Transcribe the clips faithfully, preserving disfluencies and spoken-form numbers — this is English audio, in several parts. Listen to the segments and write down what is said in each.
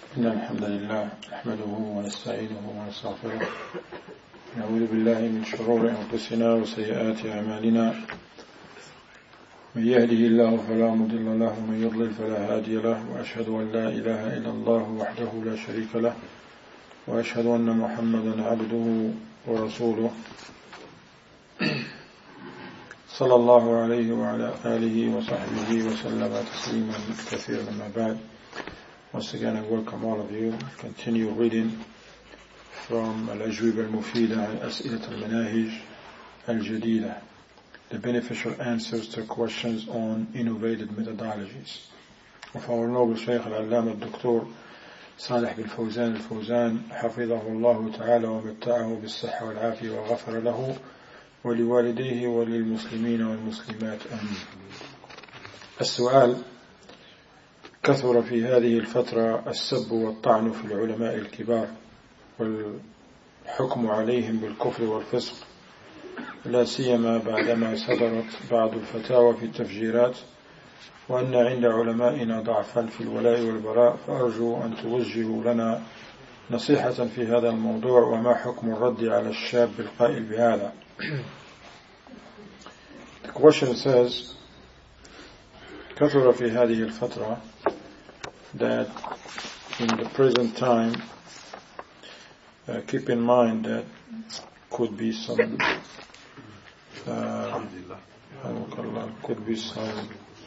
إن الحمد لله نحمده ونستعينه ونستغفره نعوذ بالله من شرور أنفسنا وسيئات أعمالنا من يهده الله فلا مضل له ومن يضلل فلا هادي له وأشهد أن لا إله إلا الله وحده لا شريك له وأشهد أن محمدا عبده ورسوله صلى الله عليه وعلى آله وصحبه وسلم تسليما كثيرا. ما بعد. Once again, I welcome all of you. Continue reading from Al-Ajwib Al-Mufida Al-As'ilat Al-Manahij Al-Jadida, the beneficial answers to questions on innovative methodologies of our noble Shaykh Al-Allama Al-Doctor Salih bin Fawzan Al-Fawzan حفظه الله تعالى ومتعه بالصحة والعافية وغفر له ولوالديه وللمسلمين والمسلمات آمين. السؤال: كثر في هذه الفترة السب والطعن في العلماء الكبار والحكم عليهم بالكفر والفسق، لا سيما بعدما صدرت بعض الفتاوى في التفجيرات، وأن عند علمائنا ضعفا في الولاء والبراء، فأرجو أن توجهوا لنا نصيحة في هذا الموضوع، وما حكم الرد على الشاب القائل بهذا. The question says: كثر في هذه الفترة, that in the present time, uh, keep in mind that could be some uh, could be some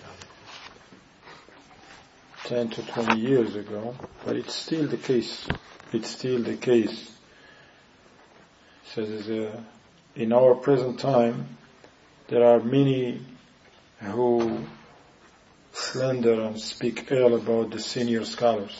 ten to twenty years ago, but it's still the case. It's still the case. It says uh, in our present time, there are many who slander and speak ill about the senior scholars.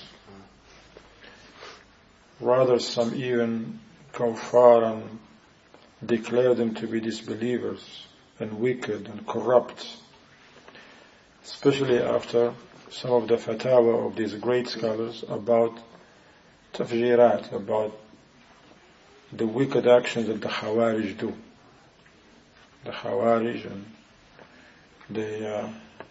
Rather, some even go far and declare them to be disbelievers and wicked and corrupt, especially after some of the fatwa of these great scholars about tafjirat, about the wicked actions that the Khawarij do. The Khawarij, and they uh,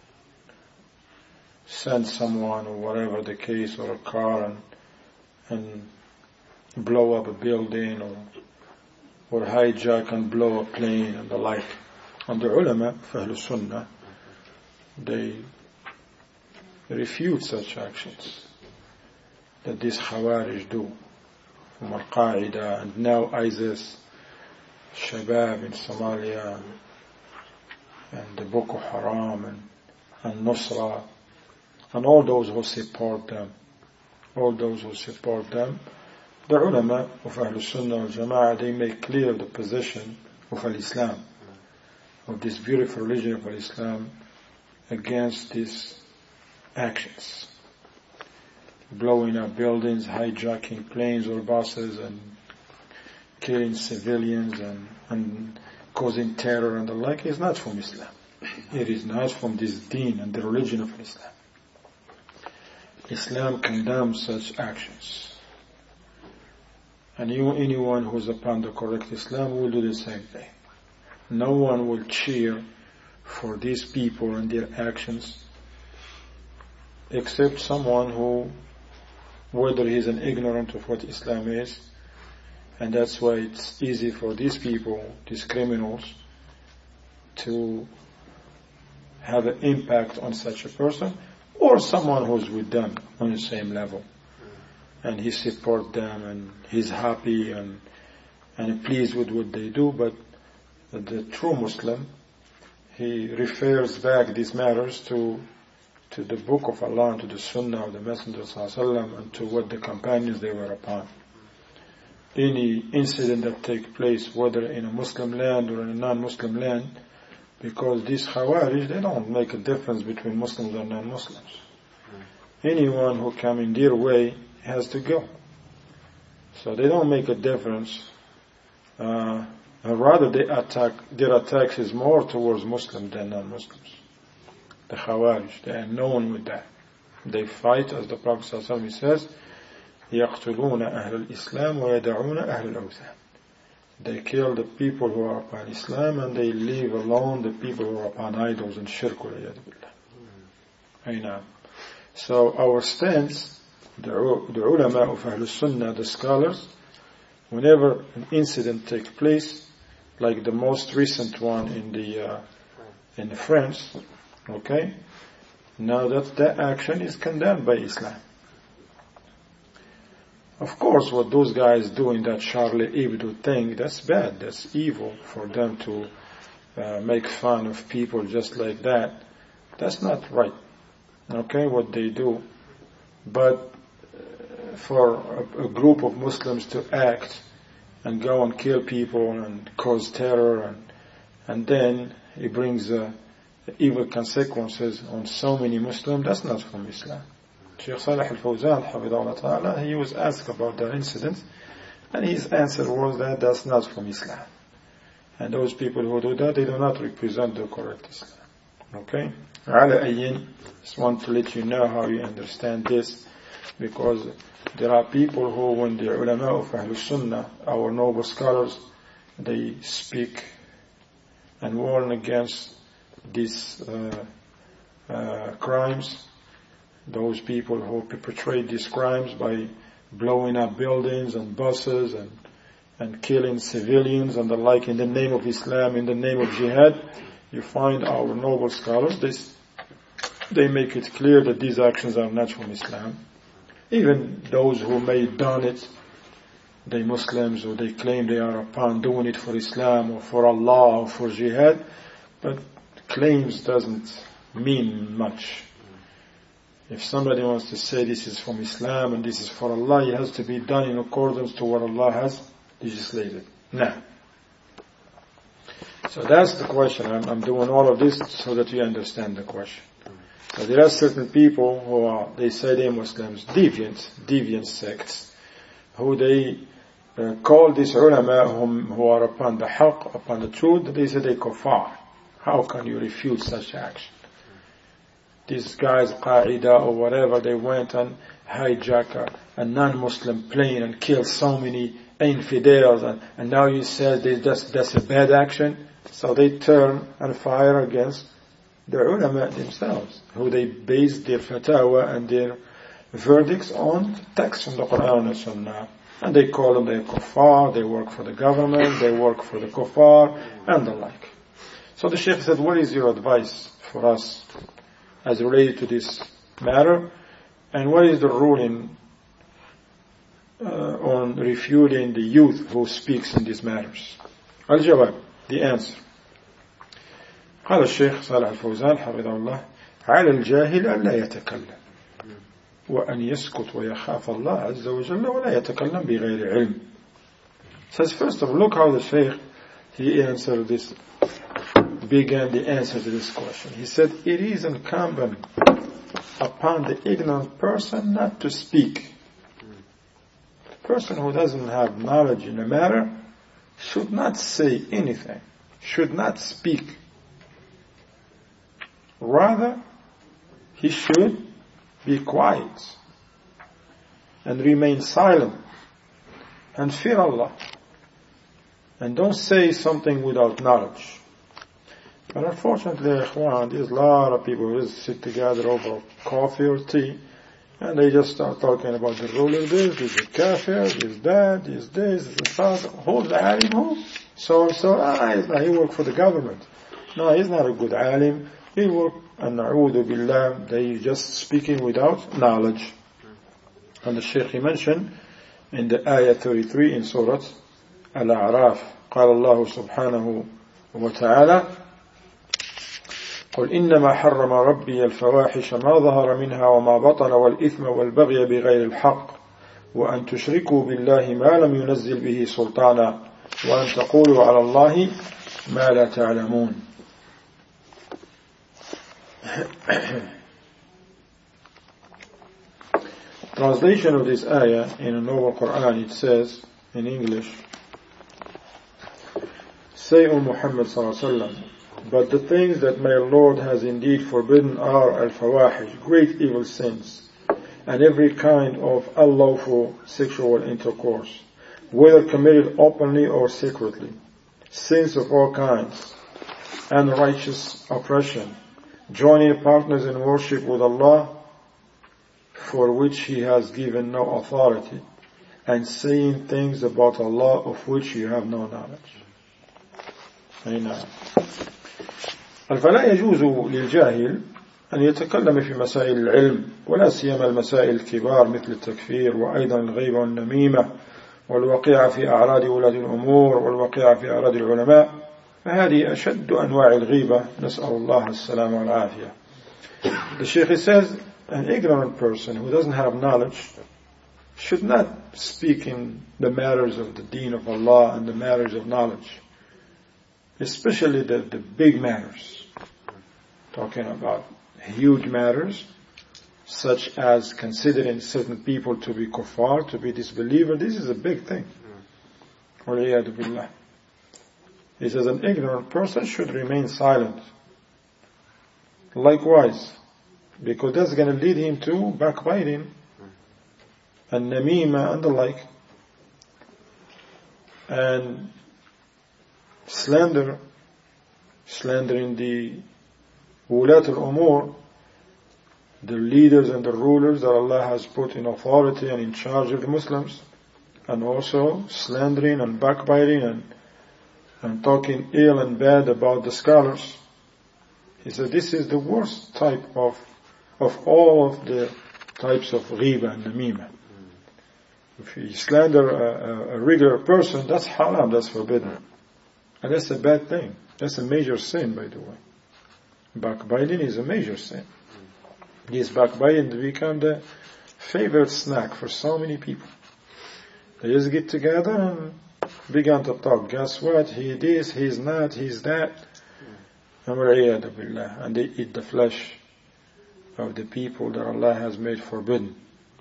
send someone, or whatever the case, or a car, and, and blow up a building, or or hijack and blow a plane and the like. And the ulama, Ahlus Sunnah, they refute such actions that these Khawarij do, from Al-Qaeda and now ISIS, Shabab in Somalia, and the Boko Haram and, and Nusra, and all those who support them, all those who support them. The ulama of Ahlul Sunnah wal Jama'ah, they make clear the position of Al-Islam, of this beautiful religion of Al-Islam, against these actions. Blowing up buildings, hijacking planes or buses, and killing civilians and, and causing terror and the like is not from Islam. It is not from this deen and the religion of Islam. Islam condemns such actions. And you, anyone who is upon the correct Islam will do the same thing. No one will cheer for these people and their actions except someone who, whether he is an ignorant of what Islam is, and that's why it's easy for these people, these criminals, to have an impact on such a person, or someone who's with them on the same level, and he supports them and he's happy and and pleased with what they do. But the true Muslim, he refers back these matters to to the Book of Allah and to the Sunnah of the Messenger sallallahu alaihi wasallam and to what the companions they were upon. Any incident that takes place, whether in a Muslim land or in a non-Muslim land, because these Khawarij, they don't make a difference between Muslims and non-Muslims. Anyone who comes in their way has to go. So they don't make a difference. Uh, rather, they attack, their attacks is more towards Muslims than non-Muslims. The Khawarij, they are known with that. They fight, as the Prophet ﷺ says, يَقْتُلُونَ أَهْلَ الْإِسْلَامِ وَيَدَعُونَ أَهْلَ الْأَوْثَانِ. They kill the people who are upon Islam and they leave alone the people who are upon idols and shirk. So our stance the, the ulama of Ahlul Sunnah, the scholars, whenever an incident takes place, like the most recent one in the uh, in France, okay, now that that action is condemned by Islam. Of course, what those guys do in that Charlie Hebdo thing, that's bad, that's evil for them to uh, make fun of people just like that. That's not right, okay, what they do. But for a, a group of Muslims to act and go and kill people and cause terror, and and then it brings uh, evil consequences on so many Muslims, that's not from Islam. Shaykh Salih al-Fawzan, Hafidhahullah Ta'ala, he was asked about that incident, and his answer was that that's not from Islam. And those people who do that, they do not represent the correct Islam. Okay? Ala ayyin, just want to let you know how you understand this, because there are people who, when the ulama of Ahlul Sunnah, our noble scholars, they speak and warn against these uh, uh, crimes, those people who perpetrate these crimes by blowing up buildings and buses and and killing civilians and the like in the name of Islam, in the name of jihad, you find our noble scholars, they, they make it clear that these actions are not from Islam. Even those who may have done it, they Muslims, or they claim they are upon doing it for Islam or for Allah or for jihad, but claims doesn't mean much. If somebody wants to say this is from Islam and this is for Allah, it has to be done in accordance to what Allah has legislated. Now, so that's the question. I'm, I'm doing all of this so that you understand the question. So there are certain people who are, they say they're Muslims, deviant, deviant sects, who they uh, call these ulama whom, who are upon the haqq, upon the truth, they say they kuffar. How can you refute such action? These guys, Qaeda or whatever, they went and hijacked a, a non-Muslim plane and killed so many infidels, and, and now you say they, that's, that's a bad action. So they turn and fire against the ulama themselves, who they base their fatwa and their verdicts on texts from the Quran and Sunnah. And they call them the kuffar, they work for the government, they work for the kuffar, and the like. So the Shaykh said, what is your advice for us as related to this matter? And what is the ruling uh, on refuting the youth who speaks in these matters? Al-Jawab, the answer. قال الشيخ صالح الفوزان حفظه الله على الجاهل أن لا يتكلم وأن يسكت ويخاف الله عز وجل ولا يتكلم بغير علم. Says first of all, look how the Shaykh he answered this, began the answer to this question. He said, it is incumbent upon the ignorant person not to speak. The person who doesn't have knowledge in a matter should not say anything, should not speak. Rather, he should be quiet and remain silent and fear Allah. And don't say something without knowledge. But unfortunately, ikhwan, there's a lot of people who just sit together over coffee or tea, and they just start talking about the rule of this, this is kafir, this is that, this is this, this is that. Who's the alim who? So and so, ah, he's not, he works for the government. No, he's not a good alim. He work, and na'udhu billah, they just speaking without knowledge. And the Shaykh he mentioned in the ayah thirty-three in Surah Al-A'raf, قال الله سبحانه وتعالى قل إنما حرم ربي الفواحش ما ظهر منها وما بطن والإثم والبغي بغير الحق وأن تشركوا بالله ما لم ينزل به سلطانا وأن تقولوا على الله ما لا تعلمون. Translation of this ayah in a noble Quran, it says in English, say, O Muhammad sallallahu alaihi wasallam, but the things that my Lord has indeed forbidden are al-fawahish, great evil sins, and every kind of unlawful sexual intercourse, whether committed openly or secretly, sins of all kinds, unrighteous oppression, joining partners in worship with Allah, for which he has given no authority, and saying things about Allah of which you have no knowledge. أي نعم. فلا يجوز للجاهل أن يتكلم في مسائل العلم، ولا سيما المسائل الكبار مثل التكفير، وأيضا الغيبة والنميمة، والوقيعة في أعراض ولاة الأمور، والوقيعة في أعراض العلماء، فهذه أشد أنواع الغيبة، نسأل الله السلامة والعافية. The Shaykh says, an ignorant person who doesn't have knowledge should not speak in the matters of the deen of Allah and the matters of knowledge, especially the, the big matters, talking about huge matters, such as considering certain people to be kuffar, to be disbeliever. This is a big thing. وَالْعِيَاذُ بِاللَّهِ. He says an ignorant person should remain silent. Likewise, because that's going to lead him to backbiting and namima and the like, and slander, slandering the wulat al-umur, the leaders and the rulers that Allah has put in authority and in charge of the Muslims, and also slandering and backbiting and, and talking ill and bad about the scholars. He said this is the worst type of of all of the types of ghiba and namima. If you slander a, a, a regular person, that's haram, that's forbidden. And that's a bad thing. That's a major sin, by the way. Backbiting is a major sin. This backbiting become the favorite snack for so many people. They just get together and begin to talk. Guess what? He this, he's not, he's that. And they eat the flesh of the people that Allah has made forbidden.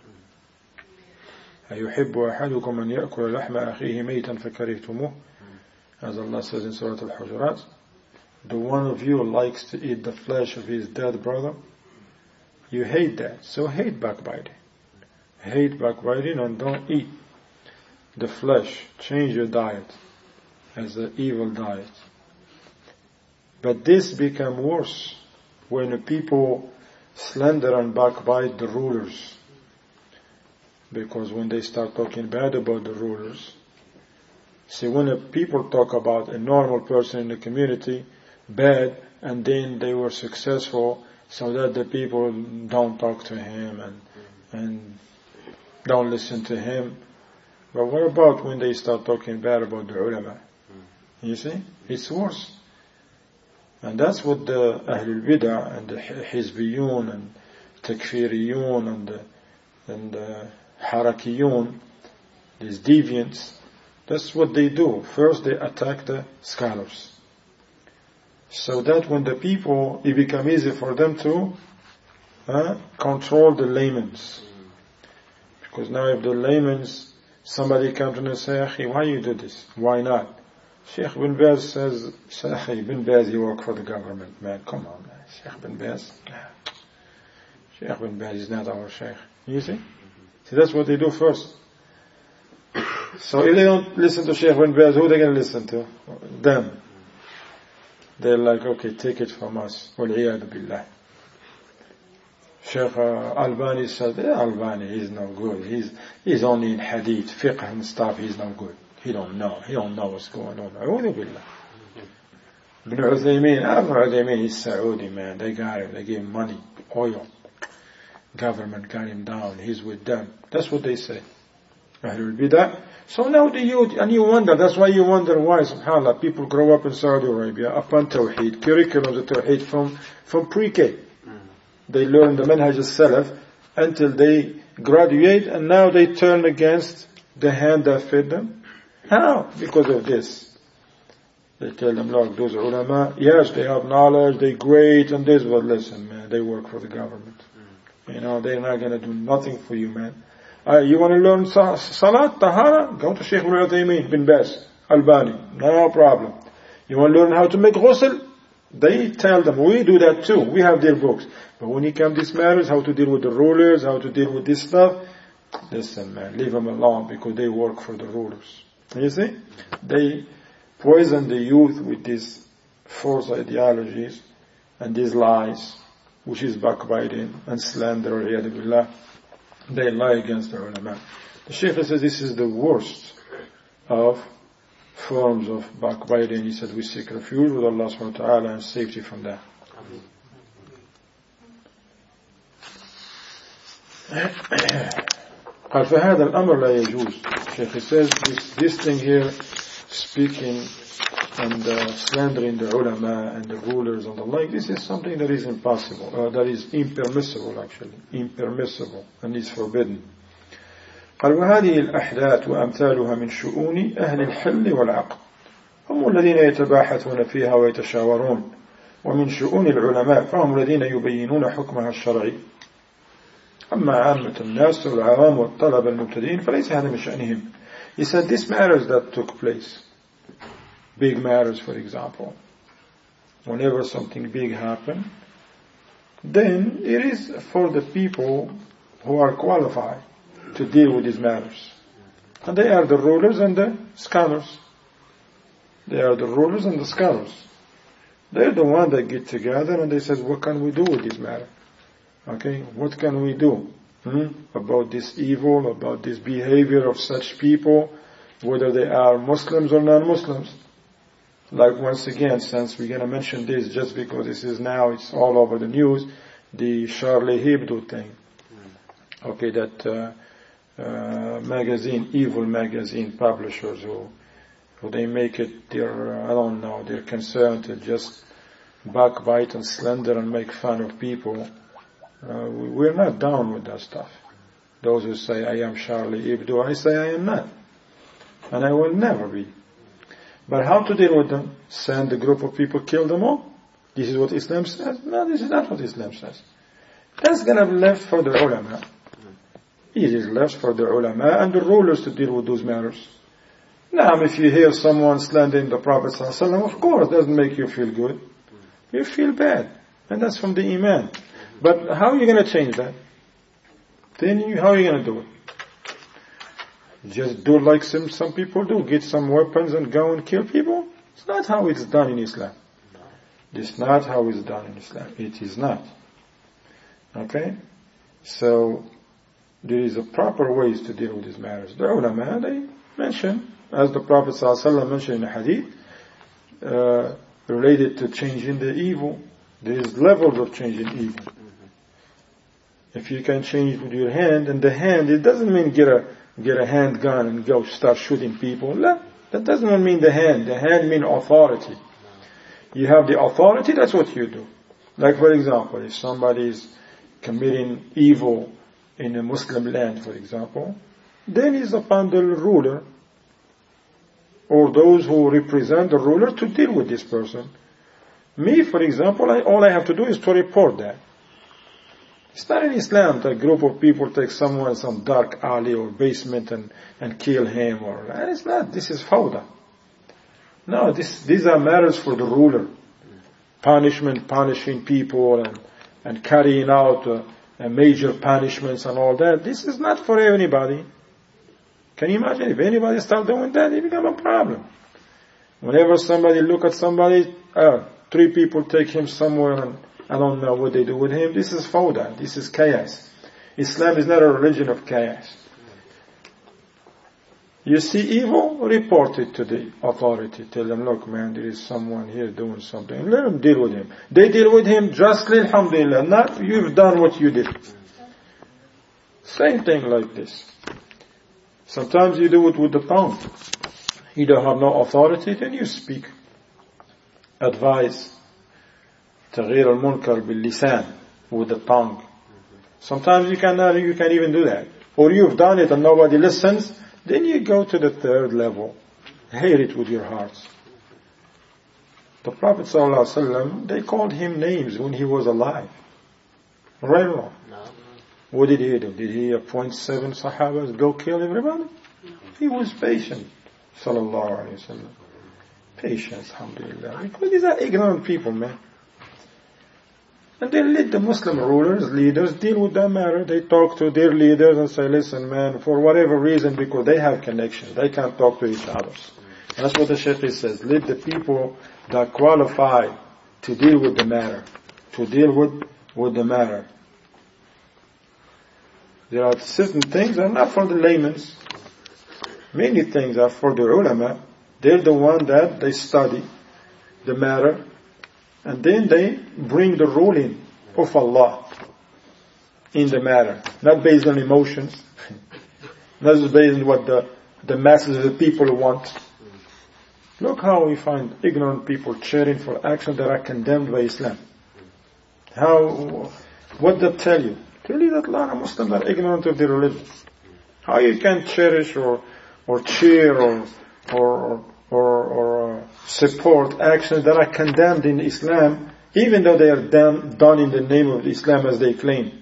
أَيُحِبُّ أَحَدُكُمْ أَنْ يَأْكُلَ لَحْمَ أَخِيهِ مَيْتًا فَكَرِهْتُمُوهُ. As Allah says in Surah Al-Hujurat, the one of you likes to eat the flesh of his dead brother. You hate that, so hate backbiting. Hate backbiting and don't eat the flesh. Change your diet as an evil diet. But this become worse when the people slander and backbite the rulers. Because when they start talking bad about the rulers, see, when the people talk about a normal person in the community bad, and then they were successful, so that the people don't talk to him and and don't listen to him. But what about when they start talking bad about the ulama? You see, it's worse. And that's what the Ahlul Bid'ah and the Hizbiyun and Takfiriyun and the, and the Harakiyun, these deviants, that's what they do. First they attack the scholars, so that when the people, it become easy for them to uh, control the laymen. Because now if the laymen, somebody comes to them and say, Akhi, why you do this? Why not? Sheikh bin Baz says, Sheikh bin Baz, he work for the government, man. Come on, man. Sheikh bin Baz. Sheikh bin Baz is not our Sheikh. You see? See, that's what they do first. So if they don't listen to Sheikh bin Baz, who are they going to listen to? Them. They're like, okay, take it from us. Wal-iyadu billah. Sheikh uh, Albani said, yeah, Albani, he's no good. He's, he's only in hadith, fiqh and stuff, he's no good. He don't know. He don't know what's going on. A'udhu billah. Ibn Uthaymeen, Ibn Uthaymeen, he's Saudi, man. They got him. They gave him money, oil. Government got him down. He's with them. That's what they say. Ahlul Bidah. So now the youth, and you wonder, that's why you wonder why, subhanAllah, people grow up in Saudi Arabia upon Tawheed, curriculums of Tawheed from, from pre-K. They learn the Manhaj al-Salaf until they graduate, and now they turn against the hand that fed them. How? Because of this. They tell them, look, those ulama, yes, they have knowledge, they're great, and this, but listen, man, they work for the government. You know, they're not going to do nothing for you, man. Uh, you want to learn Salat, Tahara? Go to Sheikh Ibn Uthaymeen, Bin Baz, Albani. No problem. You want to learn how to make ghusl? They tell them, we do that too. We have their books. But when it comes to these matters, how to deal with the rulers, how to deal with this stuff, listen, man, leave them alone because they work for the rulers. You see? They poison the youth with these false ideologies and these lies, which is backbiting and slander, billah. they lie against the ulama. The Shaykh says this is the worst of forms of backbiting. He said we seek refuge with Allah subhanahu wa ta'ala and safety from that. قال فهذا الأمر لا يجوز. Shaykh says this, this thing here, speaking and uh, slandering the ulama and the rulers and the like, this is something that is impossible, uh, that is impermissible actually, impermissible and is forbidden. قال وهذه الأحداث وأمثالها من شؤون أهل الحل والعقد هم الذين يتباحثون فيها ويتشاورون ومن شؤون العلماء فهم الذين يبينون حكمها الشرعي أما عامة الناس والعوام والطلبة المبتدئين فليس هذا من شأنهم. He said these matters that took place, big matters for example, whenever something big happened, then it is for the people who are qualified to deal with these matters. And they are the rulers and the scholars. They are the rulers and the scholars. They're the ones that get together and they say, what can we do with this matter? Okay, what can we do hmm? about this evil, about this behavior of such people, whether they are Muslims or non-Muslims? Like once again, since we're going to mention this just because this is now, it's all over the news, the Charlie Hebdo thing. Okay, that uh, uh, magazine, evil magazine publishers who, who they make it their, uh, I don't know, their concern to just backbite and slander and make fun of people. Uh, we, we're not down with that stuff. Those who say, I am Charlie Hebdo, I say I am not. And I will never be. But how to deal with them? Send a group of people, kill them all? This is what Islam says? No, this is not what Islam says. That's going to be left for the ulama. It is left for the ulama and the rulers to deal with those matters. Now, if you hear someone slandering the Prophet ﷺ, of course, it doesn't make you feel good. You feel bad. And that's from the Iman. But how are you going to change that? Then you, how are you going to do it? Just do like some, some people do. Get some weapons and go and kill people? It's not how it's done in Islam. It's not how it's done in Islam. It is not. Okay? So, there is a proper ways to deal with these matters. The ulama, they mention, as the Prophet ﷺ mentioned in the hadith, uh, related to changing the evil. There is levels of changing evil. If you can change with your hand, and the hand, it doesn't mean get a get a handgun and go start shooting people. No, that doesn't mean the hand. The hand means authority. You have the authority, that's what you do. Like for example, if somebody is committing evil in a Muslim land, for example, then it's upon the ruler or those who represent the ruler to deal with this person. Me, for example, I, all I have to do is to report that. It's not in Islam that a group of people take someone in some dark alley or basement and, and kill him. Or it's not. This is fawda. No, this, these are matters for the ruler. Punishment, punishing people and, and carrying out uh, uh, major punishments and all that. This is not for anybody. Can you imagine if anybody start doing that, it become a problem. Whenever somebody look at somebody, uh, three people take him somewhere and I don't know what they do with him. This is fawda. This is chaos. Islam is not a religion of chaos. You see evil, report it to the authority. Tell them, look man, there is someone here doing something. Let them deal with him. They deal with him justly, alhamdulillah. Not, you've done what you did. Same thing like this. Sometimes you do it with the tongue. You don't have no authority, then you speak. Advise. تغيير المنكر باللسان, with the tongue. Sometimes you cannot, you can't even do that. Or you've done it and nobody listens, then you go to the third level. Hate it with your hearts. The Prophet ﷺ, they called him names when he was alive. Right or wrong? No. What did he do? Did he appoint seven Sahabas, go kill everybody? No. He was patient. Sallallahu alayhi wa sallam. Patience, alhamdulillah. Because these are ignorant people, man. And they let the Muslim rulers, leaders, deal with that matter. They talk to their leaders and say, listen man, for whatever reason, because they have connections, they can't talk to each other. And that's what the Shaykh says. Let the people that qualify to deal with the matter, to deal with, with the matter. There are certain things that are not for the laymen. Many things are for the ulama. They're the one that they study the matter, and then they bring the ruling of Allah in the matter, not based on emotions, not just based on what the, the masses of the people want. Look how we find ignorant people cheering for actions that are condemned by Islam. How, what they tell you? Tell you that a lot of Muslims are ignorant of their religion. How you can cherish or, or cheer or, or, or, or uh, support actions that are condemned in Islam, even though they are done, done in the name of Islam as they claim.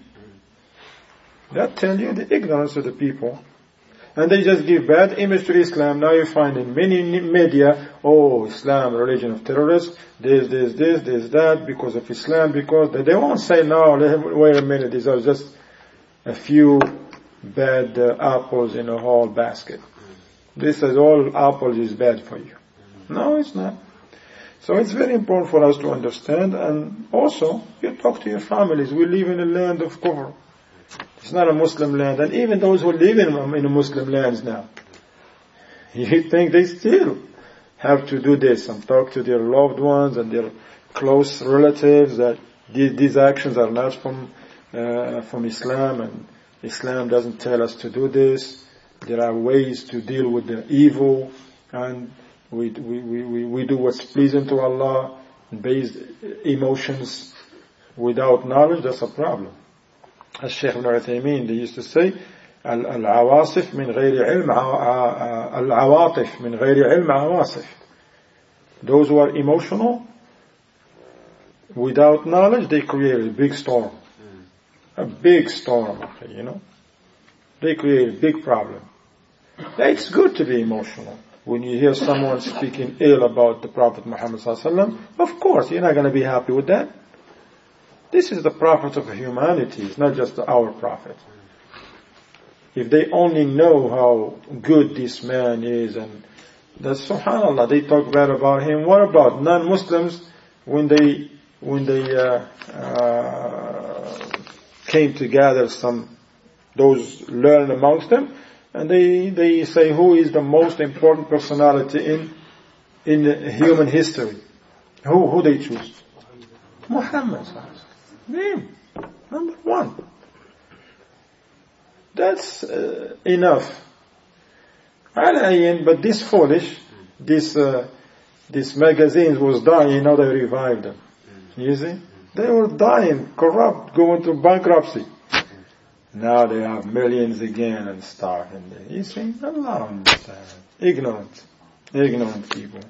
That tells you the ignorance of the people. And they just give bad image to Islam. Now you find in many media, oh, Islam, religion of terrorists, this, this, this, this, that, because of Islam, because they, they won't say, no, wait a minute, these are just a few bad uh, apples in a whole basket. This is all apples is bad for you. No, it's not. So it's very important for us to understand, and also, you talk to your families. We live in a land of kufr. It's not a Muslim land, and even those who live in, in the Muslim lands now, you think they still have to do this and talk to their loved ones and their close relatives that these, these actions are not from uh, from Islam, and Islam doesn't tell us to do this. There are ways to deal with the evil, and we we we we do what's pleasing to Allah based emotions without knowledge. That's a problem. As Shaykh Ibn Uthaymeen, they used to say, Al-awasif min ghayri ilm, al-awatif min ghayri ilm awasif. Those who are emotional, without knowledge, they create a big storm. A big storm, you know. They create a big problem. It's good to be emotional. When you hear someone speaking ill about the Prophet Muhammad sallallahu alaihi wasallam, of course, you're not going to be happy with that. This is the prophet of humanity, it's not just our prophet. If they only know how good this man is, and that subhanallah, they talk bad about him. What about non-Muslims when they when they uh, uh, came together, some those learned amongst them, and they they say who is the most important personality in in human history? Who who they choose? Muhammad. Him, number one. That's uh, enough. But this foolish, this uh, this magazines was dying. Now they revived them. You see, they were dying, corrupt, going to bankruptcy. Now they have millions again and starving. You see, Allah understand. Ignorant, ignorant people.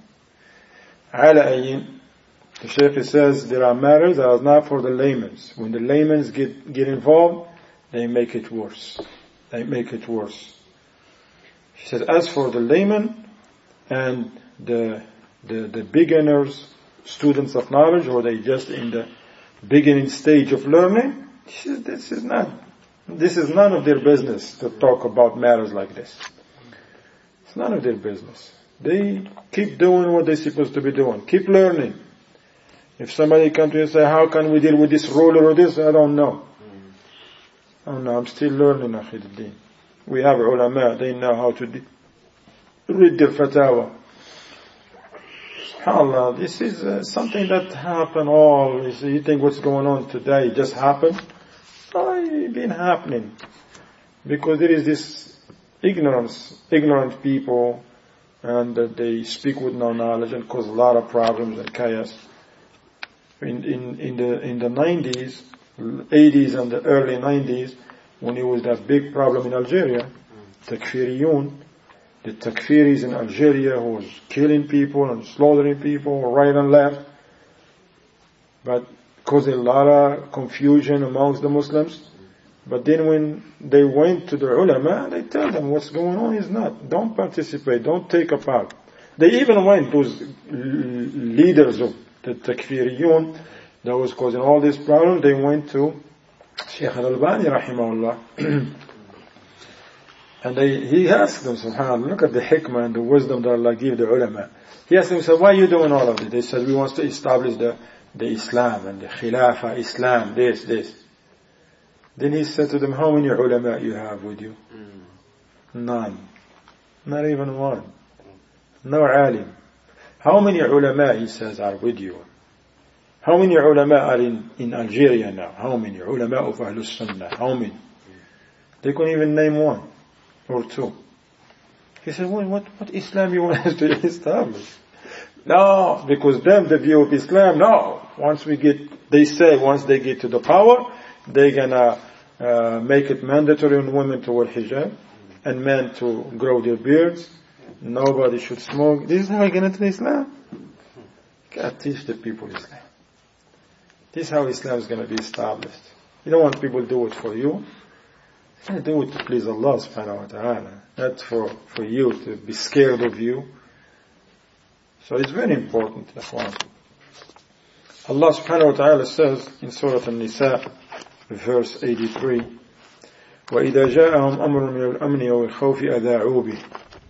The Shaykh says there are matters that are not for the laymen. When the laymen get, get involved, they make it worse. They make it worse. He says, as for the laymen and the, the, the beginners, students of knowledge, or they just in the beginning stage of learning, he says, this is not, this is none of their business to talk about matters like this. It's none of their business. They keep doing what they're supposed to be doing. Keep learning. If somebody comes to you and say, how can we deal with this ruler or this? I don't know. I don't know. I'm still learning, Akhiduddin. We have ulama. They know how to de- read their fatawa. SubhanAllah, this is uh, something that happened all. You think what's going on today just happened? Oh, it's been happening. Because there is this ignorance, ignorant people, and uh, they speak with no knowledge and cause a lot of problems and chaos. In, in, in the, in the nineties, eighties and the early nineties, when it was that big problem in Algeria, Takfiriyun, the Takfiris in Algeria who was killing people and slaughtering people right and left, but causing a lot of confusion amongst the Muslims. But then when they went to the ulama, they tell them what's going on is not. Don't participate, don't take a part. They even went, those leaders of the Takfiriyun that was causing all these problems, they went to Shaykh al-Albani rahimahullah and they, he asked them, subhanAllah, look at the hikmah and the wisdom that Allah gave the ulama. He asked them, he said, why are you doing all of this? They said, we want to establish the, the Islam and the Khilafah, Islam, this, this. Then he said to them, how many ulama you have with you? Mm. None. Not even one. No alim. How many ulama, he says, are with you? How many ulama are in, in Algeria now? How many ulama of Ahlus Sunnah? How many? They couldn't even name one or two. He said, well, what, what Islam you want us to establish? No, because them, the view of Islam, no. Once we get, they say once they get to the power, they're gonna uh, make it mandatory on women to wear hijab and men to grow their beards. Nobody should smoke. This is how you get into Islam. You gotta teach the people Islam. This is how Islam is gonna be established. You don't want people to do it for you. You do it to please Allah subhanahu wa ta'ala. Not for, for you to be scared of you. So it's very important, ikhwan. Allah subhanahu wa ta'ala says in Surah An-Nisa, verse eighty-three, وَإِذَا جَاءَهُمْ أَمْرٌ مِنَ الْأَمْنِ وَالْخَوْفِ أَذَاعُوا بِهِ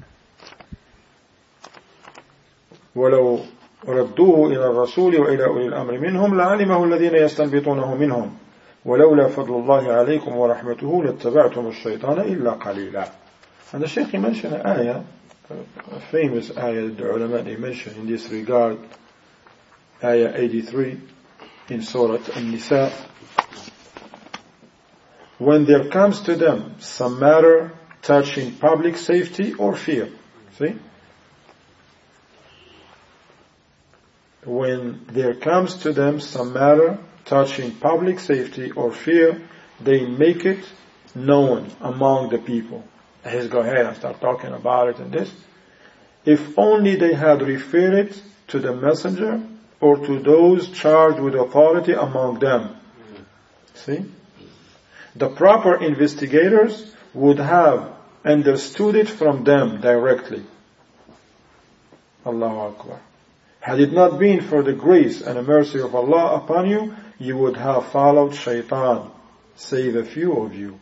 وَلَوْ رَدُّوهُ إِلَى الرَّسُولِ وَإِلَى أُولِي الْأَمْرِ مِنْهُمْ لَعَلِمَهُ الَّذِينَ يَسْتَنبِطُونَهُ مِنْهُمْ وَلَوْلَا فَضْلُ اللَّهِ عَلَيْكُمْ وَرَحْمَتُهُ لَاتَّبَعْتُمُ الشَّيْطَانَ إِلَّا قَلِيلًا. And the Shaykh mentioned an ayah, a famous ayah that the ulama they mentioned in this regard, ayah eighty-three in Surah An-Nisa. When there comes to them some matter touching public safety or fear. See? When there comes to them some matter touching public safety or fear, they make it known among the people. Let's go ahead and start talking about it and this. If only they had referred it to the messenger or to those charged with authority among them. See? The proper investigators would have understood it from them directly. Allahu Akbar. Had it not been for the grace and the mercy of Allah upon you, you would have followed shaitan, save a few of you.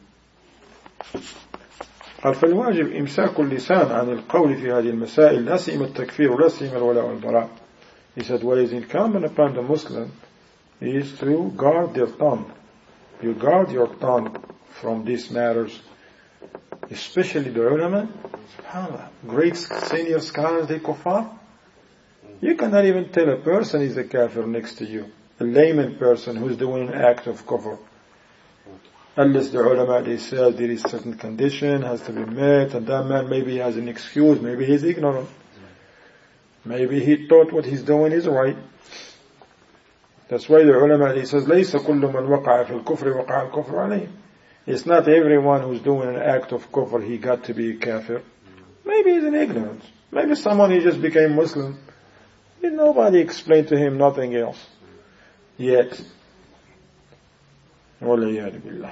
قال فالواجب إمساك اللسان عن القول في هذه المسائل لا سيما التكفير ولا سيما الولاء والبراء. He said what is incumbent upon the Muslim is to guard their tongue. You guard your tongue from these matters, especially the ulama. SubhanAllah, great senior scholars, they kuffar. You cannot even tell a person is a kafir next to you, a layman person who's doing an act of kufr. Unless the ulama, they say there is certain condition has to be met, and that man maybe has an excuse, maybe he's ignorant. Maybe he thought what he's doing is right. That's why the ulama, he says, لَيْسَ كُلُّ مَنْ وَقَعَ فِي الْكُفْرِ وَقَعَ الْكُفْرُ عَلَيْهِ. It's not everyone who's doing an act of kufr, he got to be a kafir. Maybe he's in ignorance. Maybe someone, he just became Muslim. And nobody explained to him nothing else. Yet. وَالْعِيَاذُ بِاللَّهِ.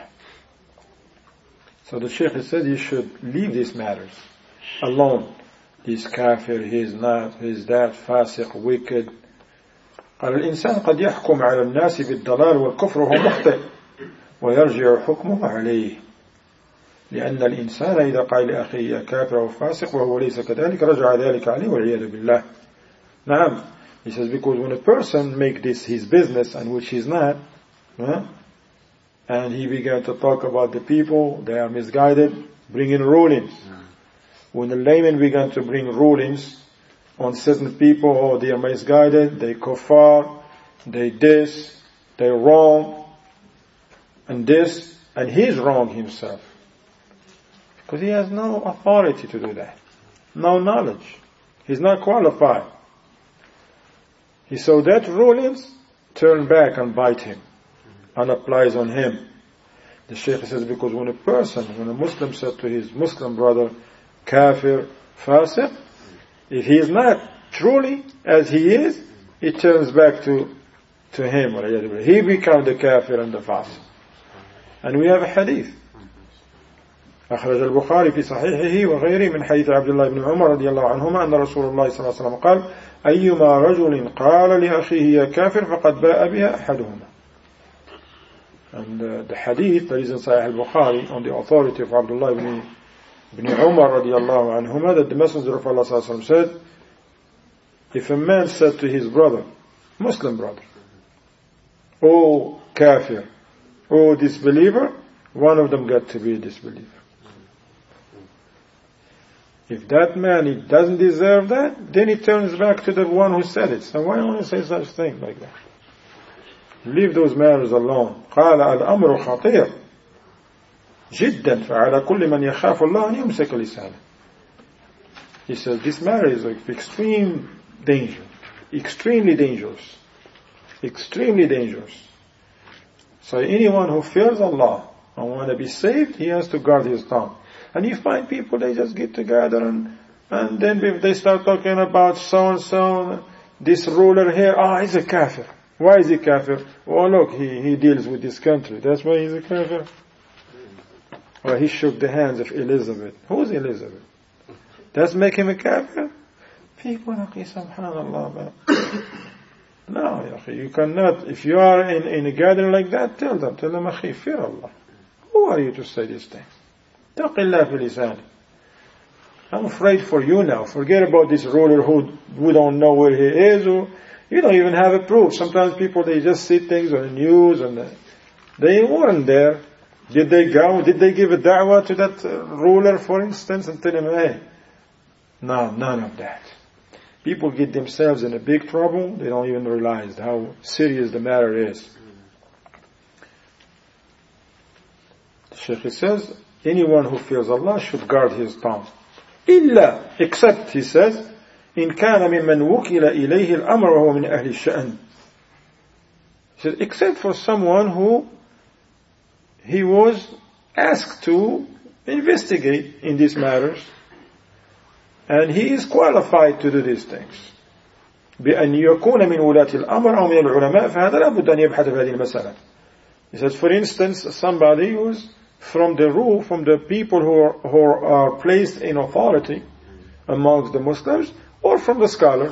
So the Shaykh said you should leave these matters alone. He's kafir, he's not, he's that, fasiq, wicked. قال الإنسان قد يحكم على الناس بالضلال والكفر وهو مخطئ ويرجع حكمه عليه لأن الإنسان إذا قال لأخيه يا كافر أو فاسق وهو ليس كذلك رجع ذلك عليه والعياذ بالله. نعم. He says because when a person make this his business and which he's not, huh? And he began to talk about the people, they are misguided, bring in rulings. When the layman began to bring rulings on certain people, oh, they are misguided, they kuffar, they this, they wrong, and this, and he's wrong himself. Because he has no authority to do that. No knowledge. He's not qualified. He saw that rulings turn back and bite him and applies on him. The Shaykh says because when a person, when a Muslim said to his Muslim brother, kafir, fasiq, if he is not truly as he is, it turns back to, to him. He becomes the kafir and the fasiq. And we have a hadith. أخرج البخاري في صحيحه وغيره من حديث عبد الله بن عمر رضي الله عنهما أن رسول الله صلى الله عليه وسلم قال أيما رجل قال لأخيه يا كافر فقد باء بها أحدهما. And uh, the hadith that is in Sahih al-Bukhari on the authority of Abdullah ibn, ibn Umar radiyallahu anhuma, that the Messenger of Allah sallallahu alaihi wasallam said, if a man said to his brother, Muslim brother, O kafir, O disbeliever, one of them got to be a disbeliever. If that man, he doesn't deserve that, then he turns back to the one who said it. So why only say such thing like that? Leave those matters alone. قال الأمر خطير جدا فعلى كل من يخاف الله أن يمسك لسانه. He says this matter is of extreme danger, extremely dangerous, extremely dangerous. So anyone who fears Allah and want to be saved, he has to guard his tongue. And you find people, they just get together and, and then if they start talking about so-and-so, this ruler here, ah, oh, he's a kafir. Why is he kafir? Oh look, he, he deals with this country. That's why he's a kafir. Well, he shook the hands of Elizabeth. Who's Elizabeth? Does make him a kafir? People, subhanallah. No, you cannot, if you are in, in a gathering like that, tell them, tell them, akhi, fear Allah. Who are you to say these things? Taqillah fi lisani. I'm afraid for you now. Forget about this ruler who we don't know where he is, or you don't even have a proof. Sometimes people, they just see things on the news and they weren't there. Did they go? Did they give a da'wah to that uh, ruler, for instance, and tell him, hey? No, none of that. People get themselves in a big trouble. They don't even realize how serious the matter is. The Shaykh says, anyone who fears Allah should guard his tongue. Illa, except, he says, in kana mimman wukila ilayhi al-amr wa huwa min ahli ash-sha'n. He says, except for someone who he was asked to investigate in these matters, and he is qualified to do these things. بأن يكون من ولاة الأمر أو من العلماء فهذا لا بد أن يبحث في هذه المسألة. He says, for instance, somebody who's from the rule, from the people who are, who are placed in authority amongst the Muslims, or from the scholars.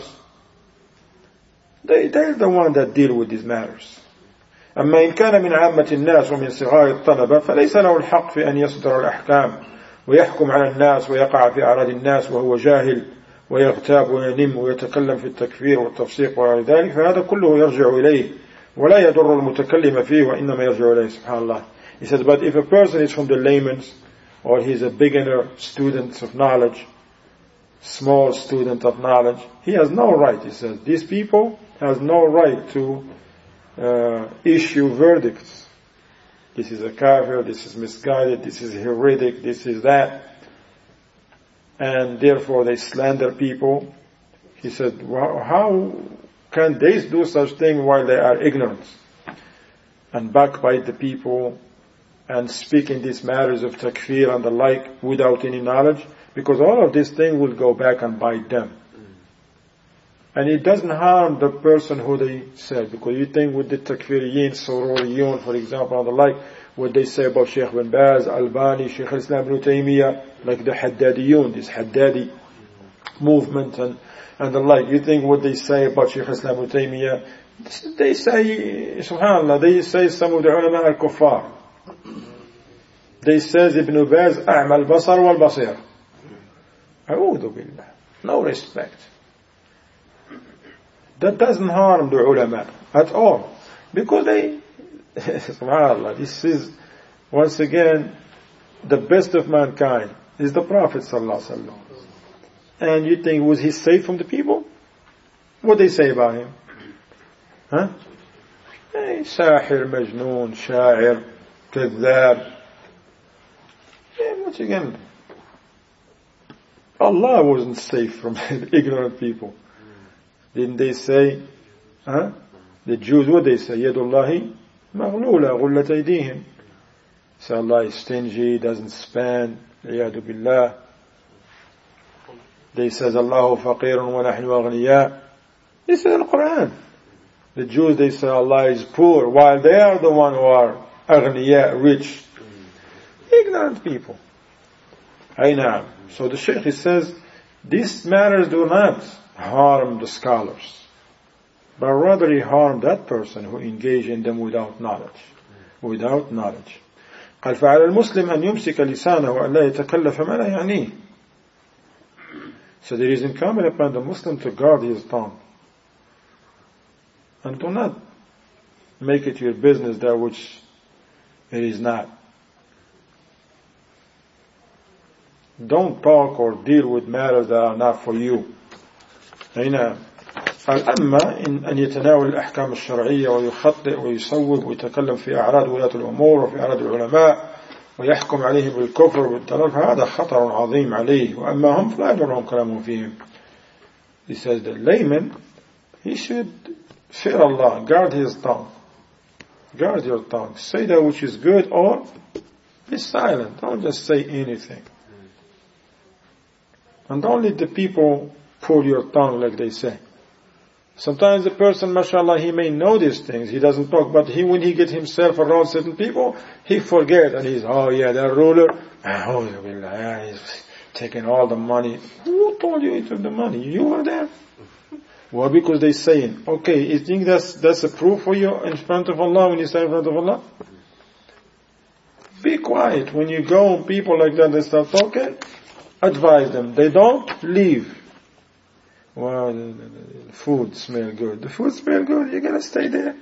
They, they're the ones that deal with these matters. أما إن كان من عامة الناس ومن صغار الطلبة فليس له الحق في أن يصدر الأحكام ويحكم على الناس ويقع في أعراض الناس وهو جاهل ويغتاب وينم ويتكلم في التكفير والتفسيق وغير ذلك فهذا كله يرجع إليه ولا يضر المتكلم فيه وإنما يرجع إليه. سبحان الله. He says, but if a person is from the layman's, or he's a beginner student of knowledge, small student of knowledge, he has no right, he says, these people has no right to uh, issue verdicts. This is a kafir, this is misguided, this is heretic, this is that. And therefore they slander people. He said, well, how can they do such thing while they are ignorant? And backbite the people and speak in these matters of takfir and the like without any knowledge, because all of this thing will go back and bite them. And it doesn't harm the person who they said, because you think with the takfiriyin, sururiyun, for example, and the like, what they say about Sheikh bin Baz, Albani, Sheikh al-Islam ibn Taymiyyah, like the Haddadiyun, this Haddadi movement and, and the like. You think what they say about Sheikh al-Islam ibn Taymiyyah, they say, subhanAllah, they say some of the ulama are kuffar. They says Ibn Baz أعمى البصر والبصير. أعوذ بالله. No respect. That doesn't harm the ulama at all, because they, subhanAllah, this is once again the best of mankind is the Prophet sallallahu alaihi wasallam. And you think, was he safe from the people? What they say about him? Huh? Hey, sahir, majnoon, sha'ir, kadhab. Yeah, once again, Allah wasn't safe from ignorant people. Didn't they say, huh? The Jews, what they say? Yadullahi maghlula ghullat aydihim. So Allah is stingy, doesn't spend. Iyadu billah. They says Allahu faqirun wa nahnu aghniya. This is the Quran. The Jews, they say Allah is poor, while they are the one who are aghniya, rich. Ignorant people. Aina. So the Shaykh says, these matters do not harm the scholars, but rather he harm that person who engage in them without knowledge. Without knowledge. قال فعلى المسلم أن يمسك لسانه وأن لا يتكلف ما لا يعنيه. So there is incumbent upon the Muslim to guard his tongue and do not make it your business that which it is not. Don't talk or deal with matters that are not for you. هنا الأما إن أن يتناول الأحكام الشرعية ويخطئ ويسوق ويتكلم في أعراض ولاة الأمور وفي أعراض العلماء ويحكم عليهم بالكفر والضلال فهذا خطر عظيم عليه. وأما هم فلا يضرهم كلامهم فيهم. He says the layman, he should fear Allah, guard his tongue. Guard your tongue. Say that which is good or be silent. Don't just say anything. And don't let the people pull your tongue like they say. Sometimes the person, mashallah, he may know these things. He doesn't talk, but he, when he gets himself around certain people, he forgets and he's, oh yeah, that ruler, ah, he's taking all the money. Who told you he took the money? You were there. Well, because they saying, okay, you think that's, that's a proof for you in front of Allah when you say in front of Allah? Be quiet. When you go and people like that, they start talking, advise them. They don't, leave. Well, the food smell good. The food smell good, you're gonna stay there.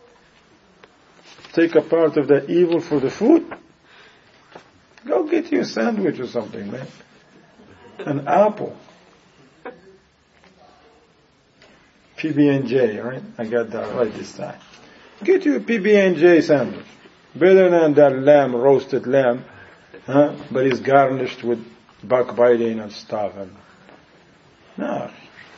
Take a part of the evil for the food. Go get you a sandwich or something, man. An apple. P B and J, right? I got that right this time. Get you a P B and J sandwich. Better than that lamb, roasted lamb, huh? But it's garnished with backbiting and stuff. And no.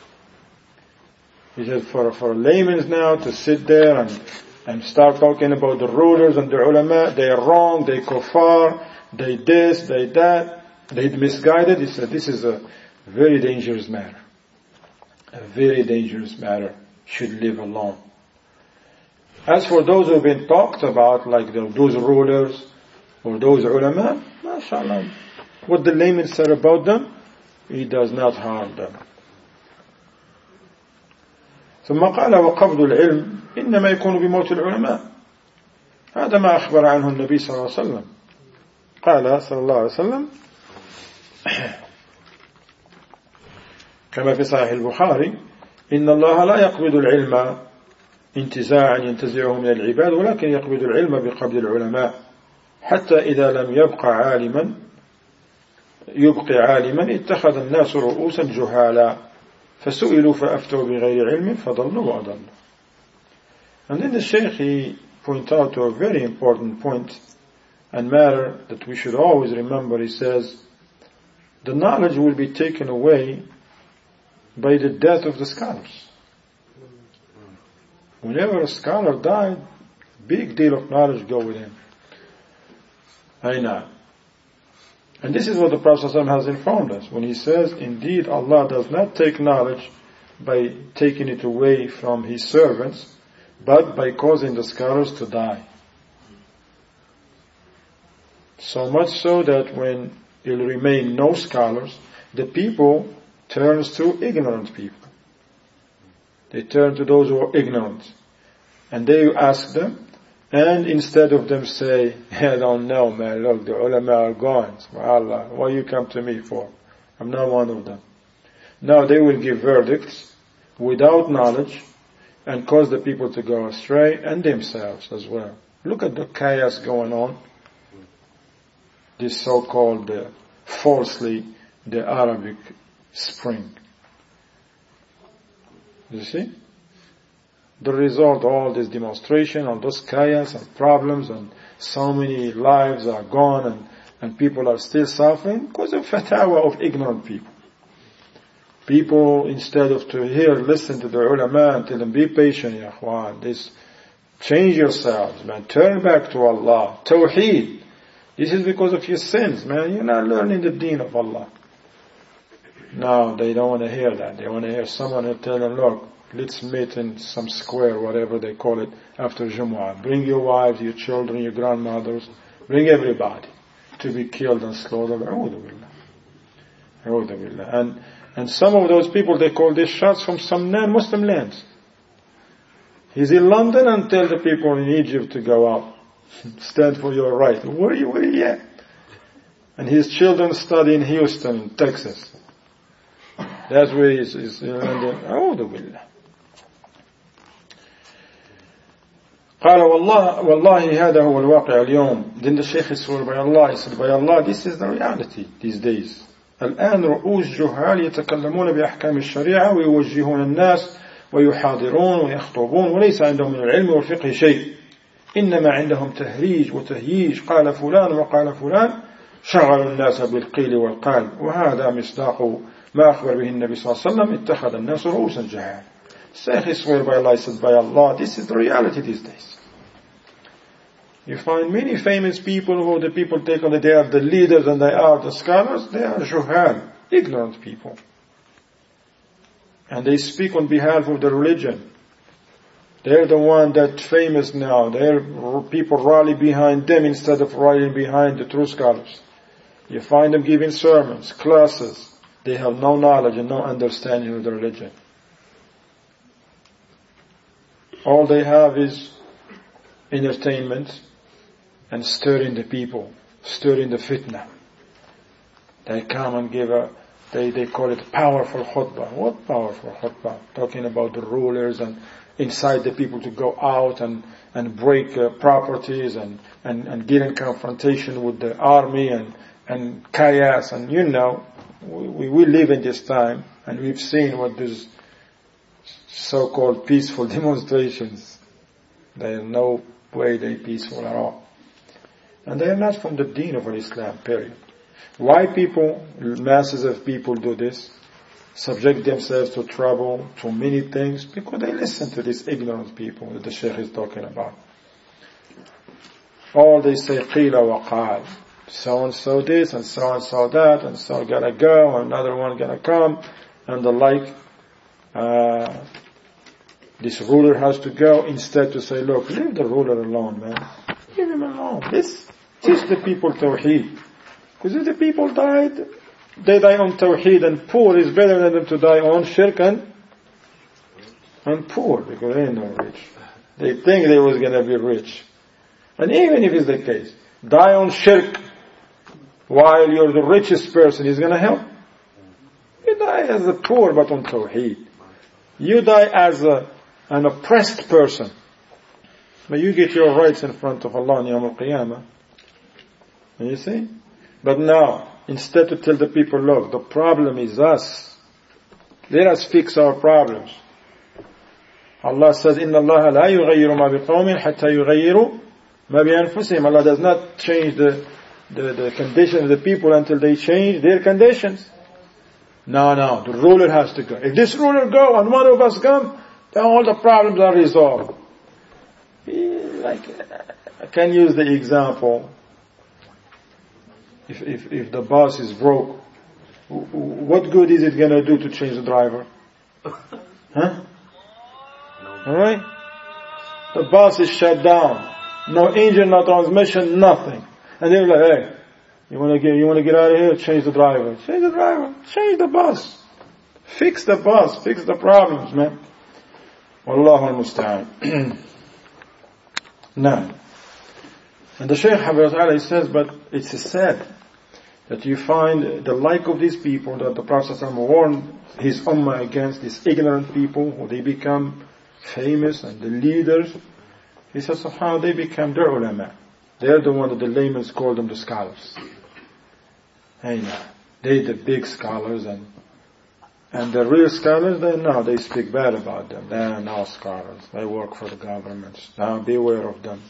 He said for, for laymen now to sit there and, and start talking about the rulers and the ulama, they are wrong, they kuffar, they this, they that, they misguided. He said this is a very dangerous matter. A very dangerous matter. Should live alone. As for those who have been talked about, like the, those rulers or those ulama, mashallah, what the layman said about them, he does not harm them. ثم قال وقبض العلم إنما يكون بموت العلماء. هذا ما أخبر عنه النبي صلى الله عليه وسلم. قال صلى الله عليه وسلم كما في صحيح البخاري إن الله لا يقبض العلم انتزاعا ينتزعه من العباد ولكن يقبض العلم بقبض العلماء حتى إذا لم يبقى عالما يبقي عالما اتخذ الناس رؤوسا جهالا فسئلوا فأفتوا بغير علم فضلوا وأضلوا. And then the Shaykh, he point out to a very important point and matter that we should always remember. He says the knowledge will be taken away by the death of the scholars. Whenever a scholar died, big deal of knowledge go with him. I know. And this is what the Prophet ﷺ has informed us when he says, indeed Allah does not take knowledge by taking it away from His servants, but by causing the scholars to die. So much so that when there will remain no scholars, the people turns to ignorant people. They turn to those who are ignorant. And they ask them, and instead of them say, I don't know, man, look, the ulama are gone. SubhanAllah, what you come to me for? I'm not one of them. Now they will give verdicts without knowledge and cause the people to go astray and themselves as well. Look at the chaos going on. This so-called, uh, falsely, the Arabic Spring. You see? The result, all this demonstration, all those chaos and problems, and so many lives are gone, and, and people are still suffering because of fatwa of ignorant people. People, instead of to hear, listen to the ulama and tell them, be patient, ya akhwan, this, change yourselves, man, turn back to Allah, tawheed. This is because of your sins, man, you're not learning the deen of Allah. No, they don't want to hear that. They want to hear someone who tell them, look, let's meet in some square, whatever they call it, after Jumu'ah. Bring your wives, your children, your grandmothers. Bring everybody to be killed and slaughtered. A'udhu billah. A'udhu billah. And, and some of those people, they call these shots from some non-Muslim lands. He's in London and tell the people in Egypt to go out. Stand for your right. Where are you, where are you at? And his children study in Houston, in Texas. That's where he's, he's in London. A'udhu billah. قال والله والله هذا هو الواقع اليوم. Then the Shaykh swore by Allah, he said by Allah, this is the reality these days. الآن رؤوس جهال يتكلمون بأحكام الشريعة ويوجهون الناس ويحاضرون ويخطبون وليس عندهم من العلم والفقه شيء، إنما عندهم تهريج وتهييج، قال فلان وقال فلان، شغلوا الناس بالقيل والقال، وهذا مصداق ما أخبر به النبي صلى الله عليه وسلم، اتخذ الناس رؤوسا جهال. Shaykh swear by Allah, he said by Allah, this is the reality these days. You find many famous people who the people take on that they are the leaders and they are the scholars, they are juhal, ignorant people. And they speak on behalf of the religion. They're the one that famous now. They're people rally behind them instead of rallying behind the true scholars. You find them giving sermons, classes. They have no knowledge and no understanding of the religion. All they have is entertainment and stirring the people, stirring the fitna. They come and give a, they, they call it powerful khutbah. What powerful khutbah? Talking about the rulers and incite the people to go out and, and break uh, properties and, and, and get in confrontation with the army and, and chaos. And you know, we, we live in this time and we've seen what these so-called peaceful demonstrations, there is no way they're peaceful at all. And they are not from the deen of Islam, period. Why people, masses of people do this? Subject themselves to trouble, to many things, because they listen to these ignorant people that the Shaykh is talking about. All they say, qila wa qal. So and so this, and so and so that, and so gotta go, another one gonna come, and the like. Uh, this ruler has to go, instead to say, look, leave the ruler alone, man. Leave him alone. This, teach the people Tawheed. Because if the people died, they die on Tawheed, and poor is better than them to die on shirk and, and poor, because they ain't no rich. They think they was gonna be rich. And even if it's the case, die on shirk while you're the richest person, is gonna help? You die as a poor but on Tawheed. You die as a, an oppressed person, but you get your rights in front of Allah on Yawm al-Qiyamah. And you see? But now, instead to tell the people, look, the problem is us. Let us fix our problems. Allah says, إِنَّ اللَّهَ لَا يُغَيِّرُ مَا بِقَوْمٍ حَتَّى يُغَيِّرُوا مَا بِأَنفُسِهِمْ. Allah does not change the, the, the condition of the people until they change their conditions. No, no, the ruler has to go. If this ruler go and one of us come, then all the problems are resolved. Like, I can use the example. If, if, if the bus is broke, what good is it gonna do to change the driver? Huh? Alright? The bus is shut down. No engine, no transmission, nothing. And they're like, hey, you wanna get, you wanna get out of here? Change the driver. Change the driver. Change the bus. Fix the bus. Fix the problems, man. Wallahu al-musta'an. Now, and the Shaykh Habib says, but it's sad that you find the like of these people that the Prophet warned his ummah against, these ignorant people who they become famous and the leaders. He says, so how they become their ulama. They're the one that the laymen call them the scholars. Hey, now, they're the big scholars, and and the real scholars, they now they speak bad about them. They are not scholars. They work for the governments. Now beware of them.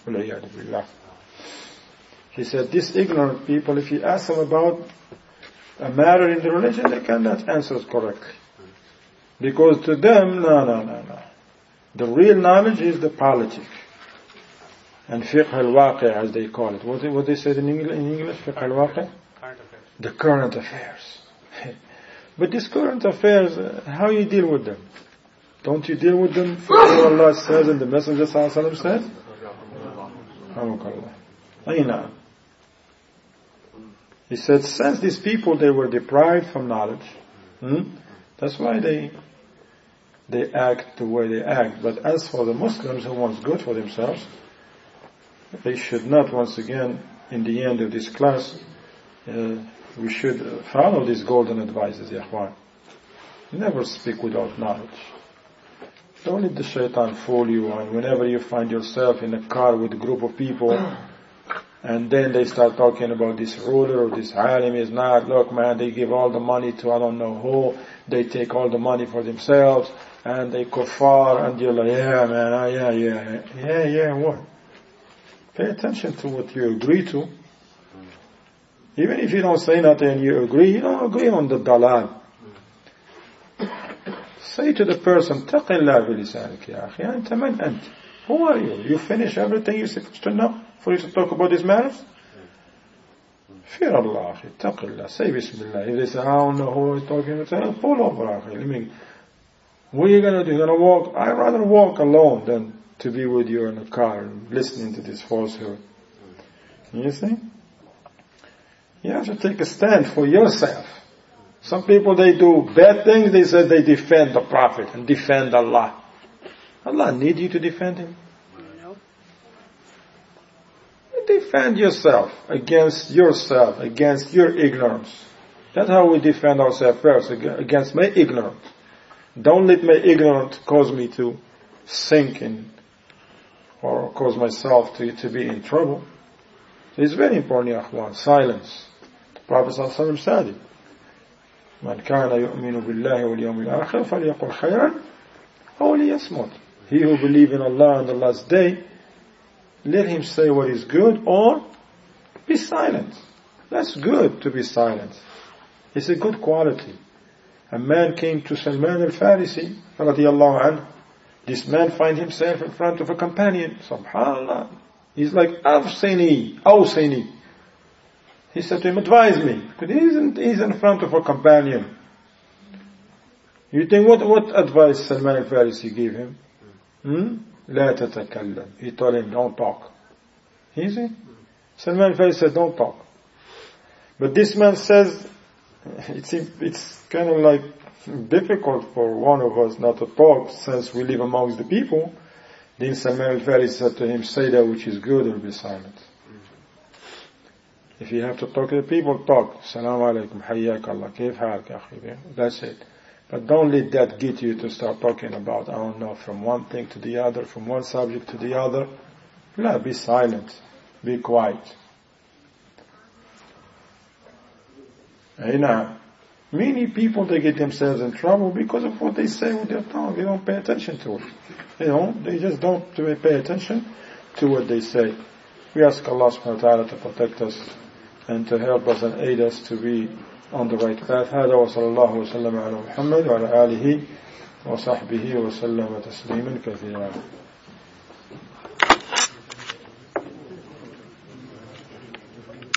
He said, these ignorant people, if you ask them about a matter in the religion, they cannot answer it correctly. Because to them, no, no, no, no. The real knowledge is the politics. And fiqh al-waqi, as they call it. What, what they said in English? In English, fiqh al-waqi? The current affairs. But these current affairs, uh, how you deal with them? Don't you deal with them for what Allah says and the Messenger sallallahu alaihi wasallam said? He said, since these people, they were deprived from knowledge, hmm, that's why they they act the way they act. But as for the Muslims who want good for themselves, they should not, once again, in the end of this class, uh, we should follow these golden advices, ya ikhwan. Never speak without knowledge. Don't let the shaitan fool you. And whenever you find yourself in a car with a group of people, and then they start talking about this ruler or this alim is not, look man, they give all the money to I don't know who, they take all the money for themselves, and they kuffar, and you're like, yeah man, ah, yeah, yeah, yeah, yeah, what? Pay attention to what you agree to. Even if you don't say nothing and you agree, you don't agree on the dalal. Say to the person, اتق الله بلسانك يا أخي أنت من أنت? Who are you? You finish everything you're supposed to know for you to talk about these matters? Fear Allah, أخي. اتق الله. Say Bismillah. If they say, I don't know who is talking, say, pull over, أخي. I mean, what are you going to do? You're going to walk? I'd rather walk alone than to be with you in a car listening to this falsehood. You see? You have to take a stand for yourself. Some people, they do bad things, they say they defend the Prophet and defend Allah. Allah need you to defend him? No. You defend yourself against yourself, against your ignorance. That's how we defend ourselves first, against my ignorance. Don't let my ignorance cause me to sink in, or cause myself to, to be in trouble. So it's very important, ya akhwan, silence. The Prophet ﷺ said it. من كان يؤمن بالله واليوم الآخر فليقل خيرا أو ليصمت. He who believes in Allah and the last day, let him say what is good or be silent. That's good to be silent. It's a good quality. A man came to Salman al-Farisi radiyallahu anhu. This man find himself in front of a companion. Subhanallah. He's like, Awsini, Awsini. He said to him, advise me. Because he's in, he's in front of a companion. You think, what, what advice Salman al-Farisi gave him? Hmm? لا تتكلم. He told him, don't talk. You see? Salman al-Farisi said, don't talk. But this man says, it's, it's kind of like difficult for one of us not to talk since we live amongst the people. Then Salman al-Farisi said to him, say that which is good or be silent. If you have to talk to the people, talk. Assalamu alaikum, hayyak Allah, kayf halak akhi. That's it. But don't let that get you to start talking about, I don't know, from one thing to the other, from one subject to the other. La, be silent. Be quiet. Now, many people, they get themselves in trouble because of what they say with their tongue. They don't pay attention to it. You know, they just don't pay attention to what they say. We ask Allah subhanahu wa ta'ala to protect us and to help us and aid us to be on the right path. هذا وصلى الله وسلم على محمد وعلى آله وصحبه وسلم تسليما كثيرا.